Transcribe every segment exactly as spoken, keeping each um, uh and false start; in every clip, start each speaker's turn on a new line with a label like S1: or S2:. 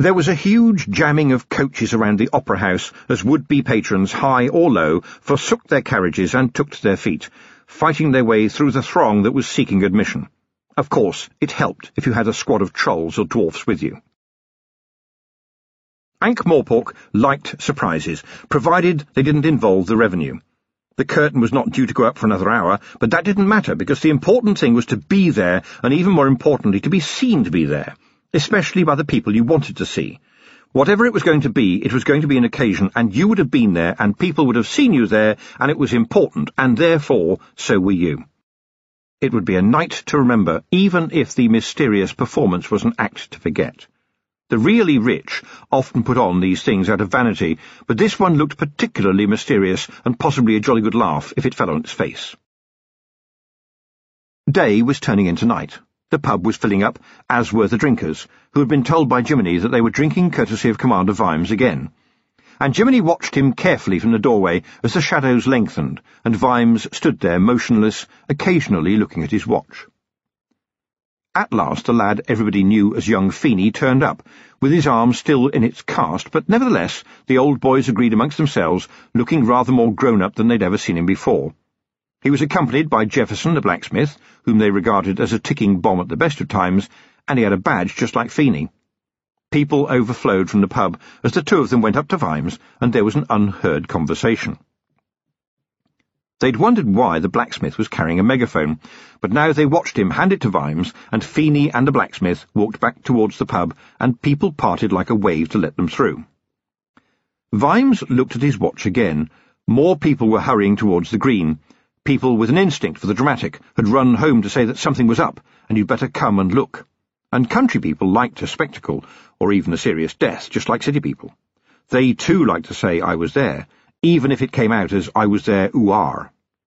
S1: There was a huge jamming of coaches around the Opera House as would-be patrons, high or low, forsook their carriages and took to their feet, fighting their way through the throng that was seeking admission. Of course, it helped if you had a squad of trolls or dwarfs with you. Ankh-Morpork liked surprises, provided they didn't involve the revenue. The curtain was not due to go up for another hour, but that didn't matter, because the important thing was to be there, and even more importantly, to be seen to be there, especially by the people you wanted to see. Whatever it was going to be, it was going to be an occasion, and you would have been there, and people would have seen you there, and it was important, and therefore, so were you. It would be a night to remember, even if the mysterious performance was an act to forget. The really rich often put on these things out of vanity, but this one looked particularly mysterious, and possibly a jolly good laugh if it fell on its face. Day was turning into night. The pub was filling up, as were the drinkers, who had been told by Jiminy that they were drinking courtesy of Commander Vimes again. And Jiminy watched him carefully from the doorway as the shadows lengthened, and Vimes stood there motionless, occasionally looking at his watch. At last the lad everybody knew as young Feeney turned up, with his arm still in its cast, but nevertheless the old boys agreed amongst themselves, looking rather more grown-up than they'd ever seen him before. He was accompanied by Jefferson the blacksmith, whom they regarded as a ticking bomb at the best of times, and he had a badge just like Feeney. People overflowed from the pub as the two of them went up to Vimes, and there was an unheard conversation. They'd wondered why the blacksmith was carrying a megaphone, but now they watched him hand it to Vimes, and Feeney and the blacksmith walked back towards the pub, and people parted like a wave to let them through. Vimes looked at his watch again. More people were hurrying towards the green. People with an instinct for the dramatic had run home to say that something was up, and you'd better come and look. And country people liked a spectacle, or even a serious death, just like city people. They too liked to say, "I was there," even if it came out as, "I was there, ooh are."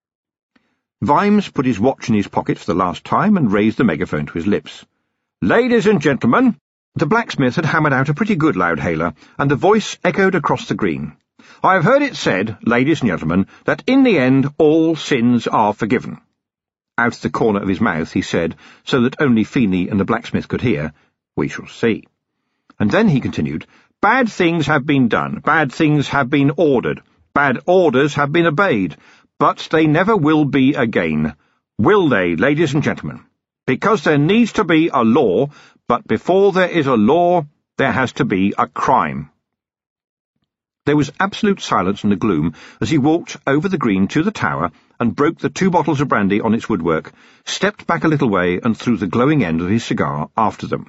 S1: Vimes put his watch in his pocket for the last time and raised the megaphone to his lips. "Ladies and gentlemen," the blacksmith had hammered out a pretty good loud hailer, and the voice echoed across the green. "I have heard it said, ladies and gentlemen, that in the end all sins are forgiven." Out of the corner of his mouth he said, so that only Feeney and the blacksmith could hear, "We shall see." And then he continued, "Bad things have been done, bad things have been ordered, bad orders have been obeyed, but they never will be again. Will they, ladies and gentlemen? Because there needs to be a law, but before there is a law, there has to be a crime." There was absolute silence in the gloom as he walked over the green to the tower and broke the two bottles of brandy on its woodwork, stepped back a little way and threw the glowing end of his cigar after them.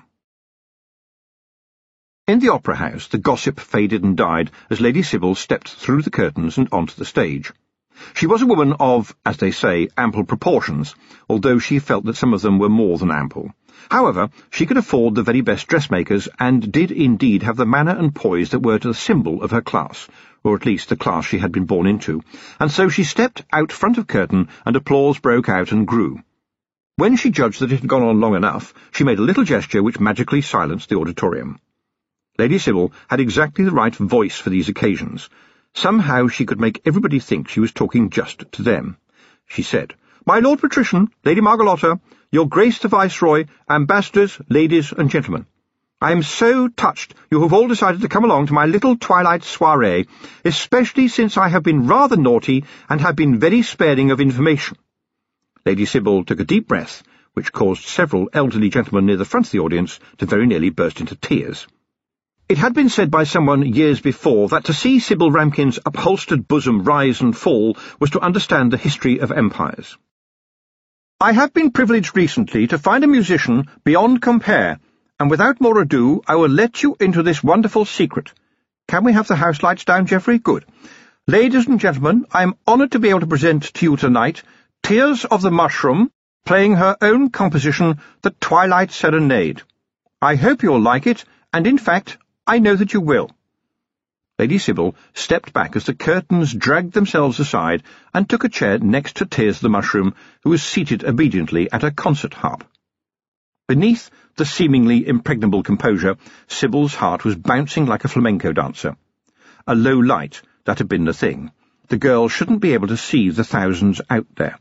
S1: In the Opera House the gossip faded and died as Lady Sybil stepped through the curtains and onto the stage. She was a woman of, as they say, ample proportions, although she felt that some of them were more than ample. However, she could afford the very best dressmakers, and did indeed have the manner and poise that were the symbol of her class, or at least the class she had been born into, and so she stepped out front of curtain, and applause broke out and grew. When she judged that it had gone on long enough, she made a little gesture which magically silenced the auditorium. Lady Sybil had exactly the right voice for these occasions. Somehow she could make everybody think she was talking just to them. She said, "My Lord Patrician, Lady Margalotta, Your Grace the Viceroy, ambassadors, ladies and gentlemen, I am so touched you have all decided to come along to my little twilight soiree, especially since I have been rather naughty and have been very sparing of information." Lady Sybil took a deep breath, which caused several elderly gentlemen near the front of the audience to very nearly burst into tears. It had been said by someone years before that to see Sybil Ramkin's upholstered bosom rise and fall was to understand the history of empires. "I have been privileged recently to find a musician beyond compare, and without more ado I will let you into this wonderful secret. Can we have the house lights down, Geoffrey? Good. Ladies and gentlemen, I am honoured to be able to present to you tonight Tears of the Mushroom, playing her own composition, The Twilight Serenade. I hope you'll like it, and in fact, I know that you will." Lady Sybil stepped back as the curtains dragged themselves aside and took a chair next to Tears of the Mushroom, who was seated obediently at a concert harp. Beneath the seemingly impregnable composure, Sybil's heart was bouncing like a flamenco dancer. A low light, that had been the thing. The girl shouldn't be able to see the thousands out there.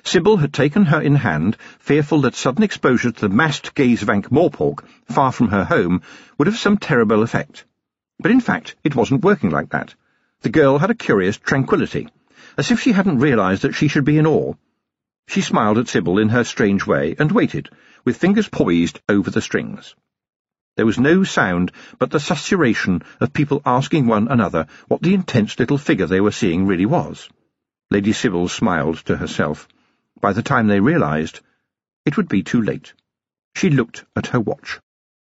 S1: Sybil had taken her in hand, fearful that sudden exposure to the massed gaze of Ankh-Morpork, far from her home, would have some terrible effect. But in fact it wasn't working like that. The girl had a curious tranquillity, as if she hadn't realised that she should be in awe. She smiled at Sybil in her strange way and waited, with fingers poised over the strings. There was no sound but the susurration of people asking one another what the intense little figure they were seeing really was. Lady Sybil smiled to herself. By the time they realised, it would be too late. She looked at her watch.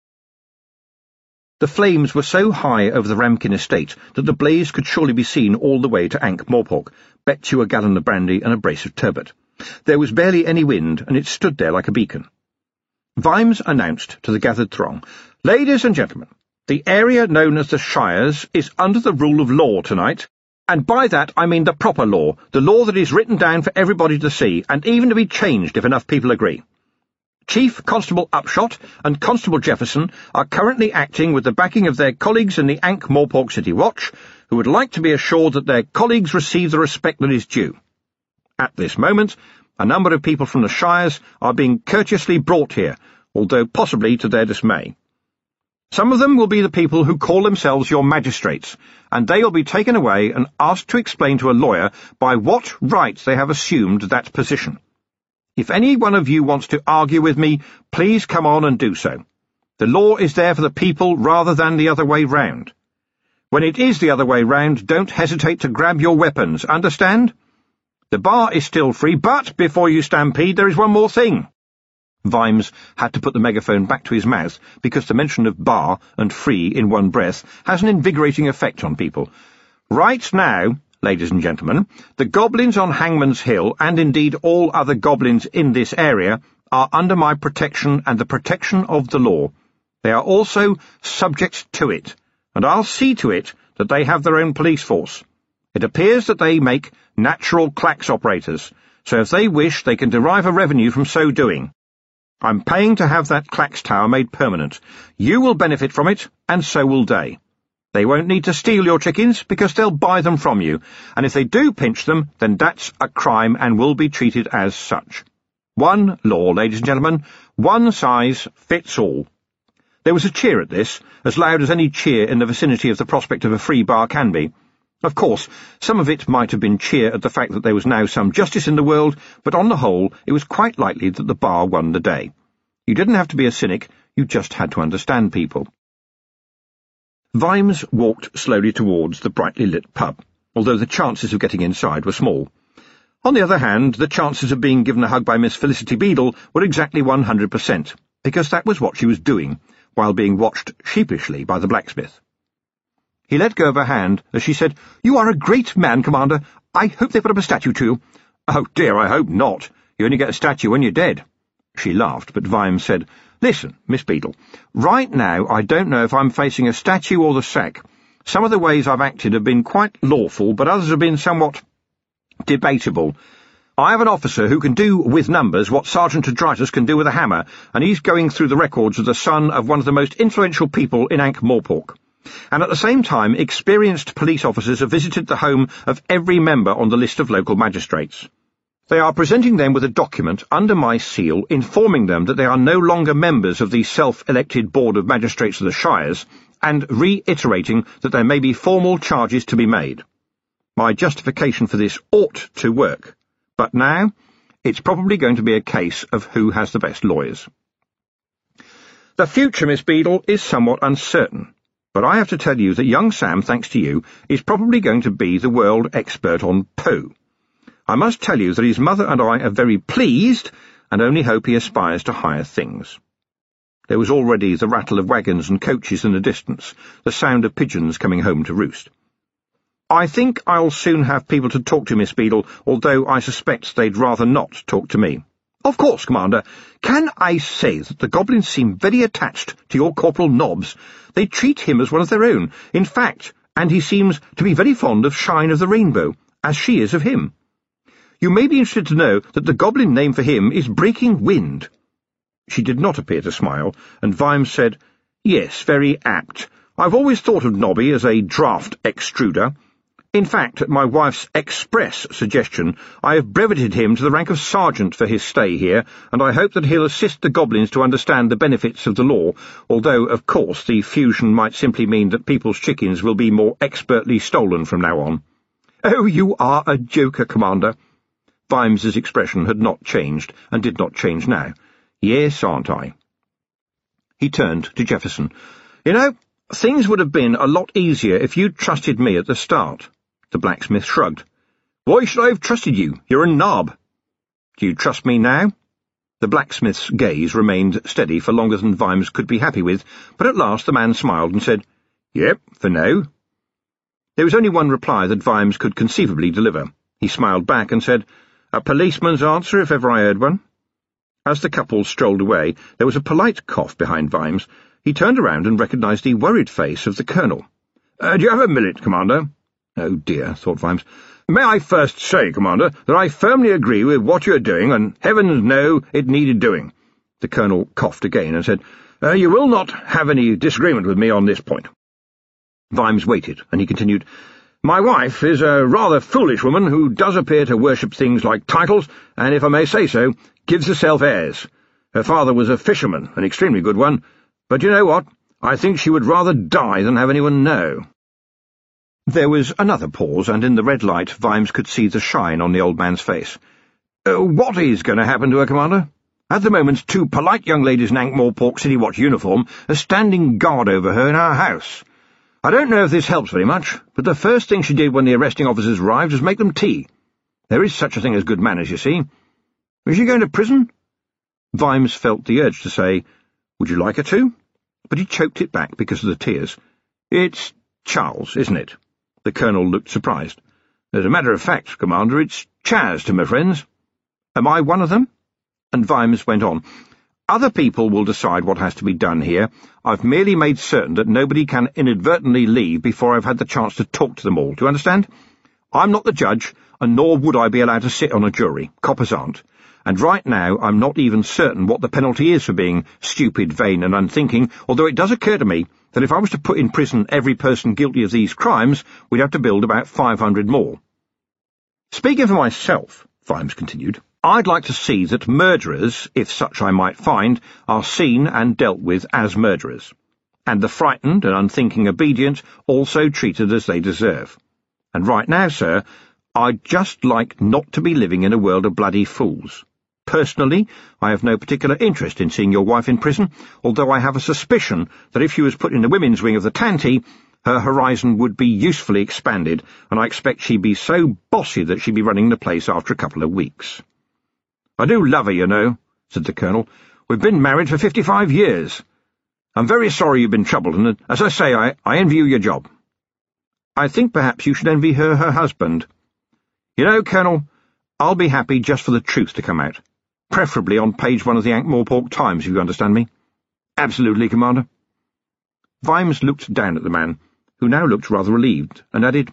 S1: The flames were so high over the Ramkin estate that the blaze could surely be seen all the way to Ankh-Morpork. Bet you a gallon of brandy and a brace of turbot. There was barely any wind, and it stood there like a beacon. Vimes announced to the gathered throng, "Ladies and gentlemen, the area known as the Shires is under the rule of law tonight, and by that I mean the proper law, the law that is written down for everybody to see, and even to be changed if enough people agree. Chief Constable Upshot and Constable Jefferson are currently acting with the backing of their colleagues in the Ankh-Morpork City Watch, who would like to be assured that their colleagues receive the respect that is due. At this moment, a number of people from the Shires are being courteously brought here, although possibly to their dismay. Some of them will be the people who call themselves your magistrates, and they will be taken away and asked to explain to a lawyer by what right they have assumed that position. If any one of you wants to argue with me, please come on and do so. The law is there for the people rather than the other way round. When it is the other way round, don't hesitate to grab your weapons, understand? The bar is still free, but before you stampede, there is one more thing." Vimes had to put the megaphone back to his mouth, because the mention of bar and free in one breath has an invigorating effect on people. "Right now, ladies and gentlemen, the goblins on Hangman's Hill, and indeed all other goblins in this area, are under my protection and the protection of the law. They are also subject to it, and I'll see to it that they have their own police force. It appears that they make natural clacks operators, so if they wish they can derive a revenue from so doing. I'm paying to have that clacks tower made permanent. You will benefit from it, and so will they. They won't need to steal your chickens, because they'll buy them from you, and if they do pinch them, then that's a crime and will be treated as such. One law, ladies and gentlemen, one size fits all." There was a cheer at this, as loud as any cheer in the vicinity of the prospect of a free bar can be. Of course, some of it might have been cheer at the fact that there was now some justice in the world, but on the whole it was quite likely that the bar won the day. You didn't have to be a cynic, you just had to understand people. Vimes walked slowly towards the brightly lit pub, although the chances of getting inside were small. On the other hand, the chances of being given a hug by Miss Felicity Beadle were exactly one hundred percent, because that was what she was doing, while being watched sheepishly by the blacksmith. He let go of her hand as she said, "You are a great man, Commander. I hope they put up a statue to you." "Oh dear, I hope not. You only get a statue when you're dead." She laughed, but Vimes said, "Listen, Miss Beadle, right now I don't know if I'm facing a statue or the sack. Some of the ways I've acted have been quite lawful, but others have been somewhat debatable. I have an officer who can do with numbers what Sergeant Adritus can do with a hammer, and he's going through the records of the son of one of the most influential people in Ankh-Morpork. And at the same time, experienced police officers have visited the home of every member on the list of local magistrates. They are presenting them with a document under my seal informing them that they are no longer members of the self-elected Board of Magistrates of the Shires, and reiterating that there may be formal charges to be made. My justification for this ought to work, but now it's probably going to be a case of who has the best lawyers. The future, Miss Beadle, is somewhat uncertain. But I have to tell you that young Sam, thanks to you, is probably going to be the world expert on poo. I must tell you that his mother and I are very pleased, and only hope he aspires to higher things." There was already the rattle of wagons and coaches in the distance, the sound of pigeons coming home to roost. "I think I'll soon have people to talk to, Miss Beadle, although I suspect they'd rather not talk to me." "Of course, Commander. Can I say that the goblins seem very attached to your Corporal Nobbs? They treat him as one of their own, in fact, and he seems to be very fond of Shine of the Rainbow, as she is of him. You may be interested to know that the goblin name for him is Breaking Wind." She did not appear to smile, and Vimes said, "Yes, very apt. I've always thought of Nobby as a draught extruder. In fact, at my wife's express suggestion, I have breveted him to the rank of sergeant for his stay here, and I hope that he'll assist the goblins to understand the benefits of the law, although, of course, the fusion might simply mean that people's chickens will be more expertly stolen from now on. Oh, you are a joker, Commander. Vimes's expression had not changed, and did not change now. Yes, aren't I? He turned to Jefferson. You know, things would have been a lot easier if you'd trusted me at the start. The blacksmith shrugged. Why should I have trusted you? You're a knob. Do you trust me now? The blacksmith's gaze remained steady for longer than Vimes could be happy with, but at last the man smiled and said, Yep, for now. There was only one reply that Vimes could conceivably deliver. He smiled back and said, A policeman's answer if ever I heard one. As the couple strolled away, there was a polite cough behind Vimes. He turned around and recognized the worried face of the colonel. Uh, do you have a minute, Commander? Oh, dear, thought Vimes. May I first say, Commander, that I firmly agree with what you are doing, and heavens know it needed doing. The colonel coughed again and said, uh, You will not have any disagreement with me on this point. Vimes waited, and he continued, My wife is a rather foolish woman who does appear to worship things like titles, and, if I may say so, gives herself airs. Her father was a fisherman, an extremely good one, but you know what? I think she would rather die than have anyone know. There was another pause, and in the red light Vimes could see the shine on the old man's face. Uh, what is going to happen to her, Commander? At the moment, two polite young ladies in Ankh-Morpork City Watch uniform are standing guard over her in our house. I don't know if this helps very much, but the first thing she did when the arresting officers arrived was make them tea. There is such a thing as good manners, you see. Is she going to prison? Vimes felt the urge to say, Would you like her to? But he choked it back because of the tears. It's Charles, isn't it? The colonel looked surprised. As a matter of fact, Commander, it's Chaz to my friends. Am I one of them? And Vimes went on. Other people will decide what has to be done here. I've merely made certain that nobody can inadvertently leave before I've had the chance to talk to them all. Do you understand? I'm not the judge, and nor would I be allowed to sit on a jury. Coppers aren't. And right now I'm not even certain what the penalty is for being stupid, vain, and unthinking, although it does occur to me that if I was to put in prison every person guilty of these crimes, we'd have to build about five hundred more. Speaking for myself, Vimes continued, I'd like to see that murderers, if such I might find, are seen and dealt with as murderers, and the frightened and unthinking obedient also treated as they deserve. And right now, sir, I'd just like not to be living in a world of bloody fools. Personally, I have no particular interest in seeing your wife in prison, although I have a suspicion that if she was put in the women's wing of the Tanti, her horizon would be usefully expanded, and I expect she'd be so bossy that she'd be running the place after a couple of weeks. I do love her, you know, said the colonel. We've been married for fifty-five years. I'm very sorry you've been troubled, and, as I say, I, I envy you your job. I think perhaps you should envy her her husband. You know, Colonel, I'll be happy just for the truth to come out. Preferably on page one of the Ankh-Morpork Times, if you understand me. Absolutely, Commander. Vimes looked down at the man, who now looked rather relieved, and added,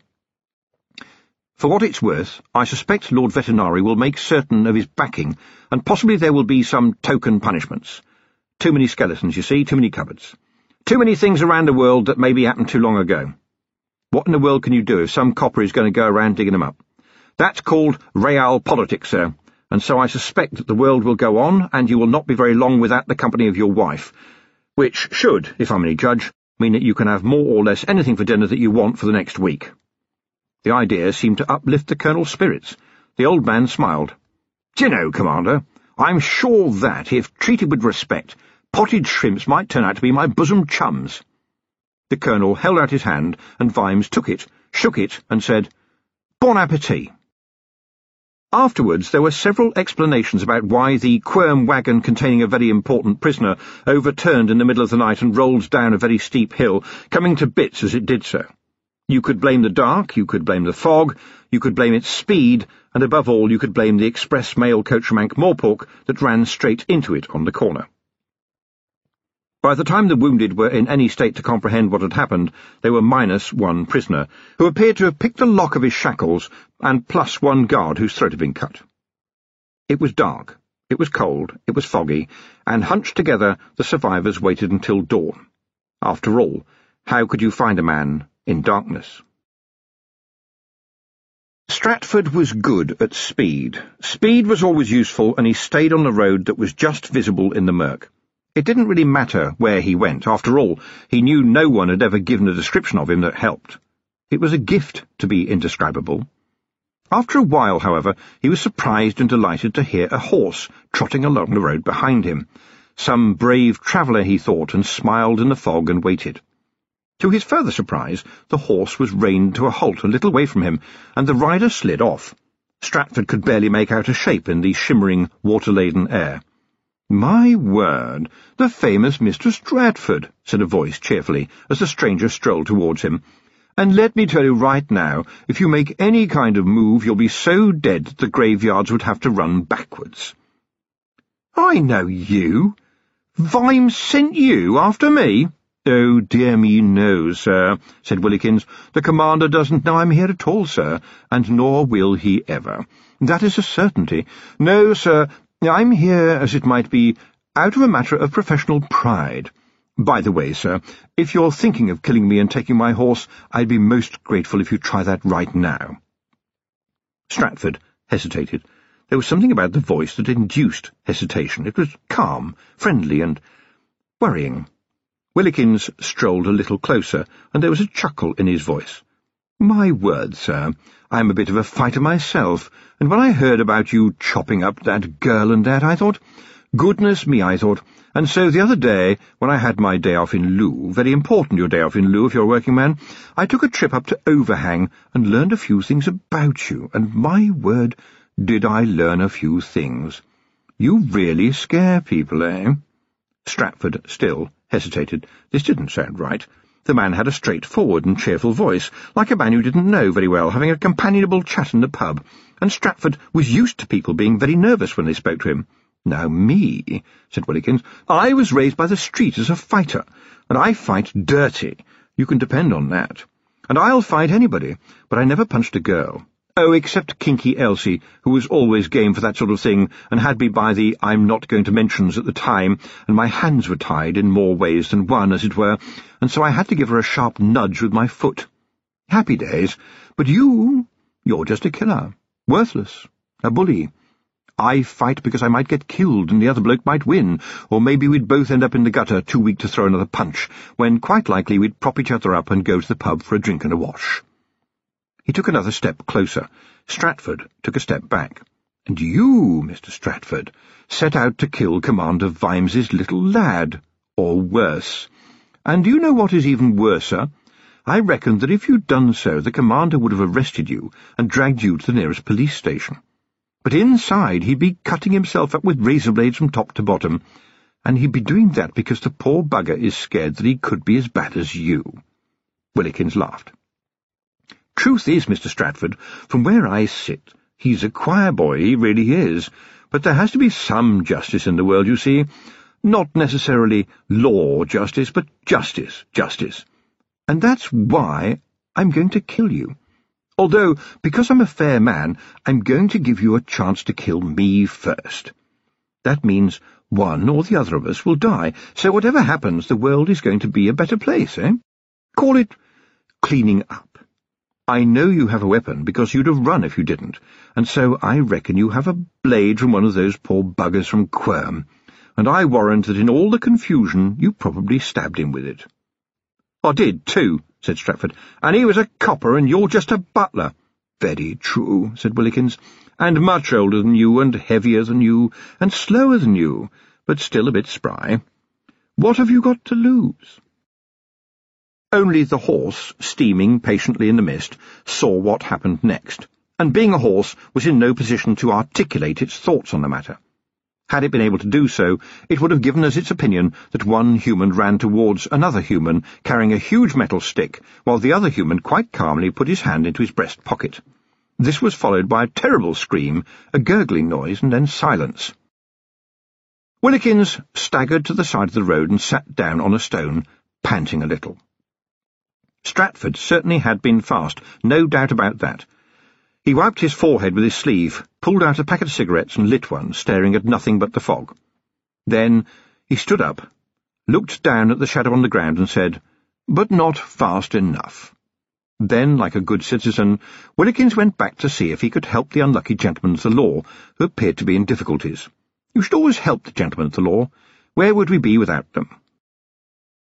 S1: For what it's worth, I suspect Lord Vetinari will make certain of his backing, and possibly there will be some token punishments. Too many skeletons, you see, too many cupboards. Too many things around the world that maybe happened too long ago. What in the world can you do if some copper is going to go around digging them up? That's called real politics, sir, and so I suspect that the world will go on, and you will not be very long without the company of your wife, which should, if I'm any judge, mean that you can have more or less anything for dinner that you want for the next week. The idea seemed to uplift the colonel's spirits. The old man smiled. Do you know, Commander, I'm sure that, if treated with respect, potted shrimps might turn out to be my bosom chums. The colonel held out his hand, and Vimes took it, shook it, and said, Bon appetit. Afterwards there were several explanations about why the quern wagon containing a very important prisoner overturned in the middle of the night and rolled down a very steep hill, coming to bits as it did so. You could blame the dark, you could blame the fog, you could blame its speed, and above all you could blame the express mail coach from Ankh-Morpork that ran straight into it on the corner. By the time the wounded were in any state to comprehend what had happened, they were minus one prisoner, who appeared to have picked the lock of his shackles, and plus one guard whose throat had been cut. It was dark, it was cold, it was foggy, and hunched together the survivors waited until dawn. After all, how could you find a man in darkness? Stratford was good at speed. Speed was always useful, and he stayed on the road that was just visible in the murk. It didn't really matter where he went. After all, he knew no one had ever given a description of him that helped. It was a gift to be indescribable. After a while, however, he was surprised and delighted to hear a horse trotting along the road behind him. Some brave traveller, he thought, and smiled in the fog and waited. To his further surprise, the horse was reined to a halt a little way from him, and the rider slid off. Stratford could barely make out a shape in the shimmering, water-laden air. "My word, the famous Mister Stratford," said a voice cheerfully, as the stranger strolled towards him. "And let me tell you right now, if you make any kind of move, you'll be so dead that the graveyards would have to run backwards." "I know you. Vimes sent you after me?" "Oh, dear me, no, sir," said Willikins. "The commander doesn't know I'm here at all, sir, and nor will he ever. That is a certainty. No, sir, I'm here, as it might be, out of a matter of professional pride. By the way, sir, if you're thinking of killing me and taking my horse, I'd be most grateful if you try that right now." Stratford hesitated. There was something about the voice that induced hesitation. It was calm, friendly, and worrying. Willikins strolled a little closer, and there was a chuckle in his voice. "My word, sir, I'm a bit of a fighter myself, and when I heard about you chopping up that girl and that, I thought, goodness me, I thought, and so the other day, when I had my day off in lieu, very important your day off in lieu if you're a working man, I took a trip up to Overhang and learned a few things about you, and my word, did I learn a few things. You really scare people, eh?" Stratford still hesitated. This didn't sound right. The man had a straightforward and cheerful voice, like a man who didn't know very well, having a companionable chat in the pub, and Stratford was used to people being very nervous when they spoke to him. "Now me," said Willikins, "I was raised by the street as a fighter, and I fight dirty. You can depend on that. And I'll fight anybody, but I never punched a girl. Oh, except Kinky Elsie, who was always game for that sort of thing, and had me by the I'm not going to mentions at the time, and my hands were tied in more ways than one, as it were, and so I had to give her a sharp nudge with my foot. Happy days. But you, you're just a killer. Worthless. A bully. I fight because I might get killed and the other bloke might win, or maybe we'd both end up in the gutter, too weak to throw another punch, when quite likely we'd prop each other up and go to the pub for a drink and a wash." He took another step closer. Stratford took a step back. "And you, Mister Stratford, set out to kill Commander Vimes's little lad, or worse. And do you know what is even worser? I reckon that if you'd done so, the commander would have arrested you and dragged you to the nearest police station. But inside he'd be cutting himself up with razor blades from top to bottom, and he'd be doing that because the poor bugger is scared that he could be as bad as you." Willikins laughed. "Truth is, Mister Stratford, from where I sit, he's a choir boy, he really is. But there has to be some justice in the world, you see. Not necessarily law justice, but justice, justice. And that's why I'm going to kill you. Although, because I'm a fair man, I'm going to give you a chance to kill me first. That means one or the other of us will die, so whatever happens, the world is going to be a better place, eh? Call it cleaning up. I know you have a weapon, because you'd have run if you didn't, and so I reckon you have a blade from one of those poor buggers from Quirm, and I warrant that in all the confusion you probably stabbed him with it." "I did, too," said Stratford, "and he was a copper and you're just a butler." "Very true," said Willikins, "and much older than you, and heavier than you, and slower than you, but still a bit spry. What have you got to lose?" Only the horse, steaming patiently in the mist, saw what happened next, and being a horse was in no position to articulate its thoughts on the matter. Had it been able to do so, it would have given us its opinion that one human ran towards another human, carrying a huge metal stick, while the other human quite calmly put his hand into his breast pocket. This was followed by a terrible scream, a gurgling noise, and then silence. Willikins staggered to the side of the road and sat down on a stone, panting a little. Stratford certainly had been fast, no doubt about that. He wiped his forehead with his sleeve, pulled out a packet of cigarettes and lit one, staring at nothing but the fog. Then he stood up, looked down at the shadow on the ground and said, "But not fast enough." Then, like a good citizen, Willikins went back to see if he could help the unlucky gentlemen of the law, who appeared to be in difficulties. You should always help the gentlemen of the law. Where would we be without them?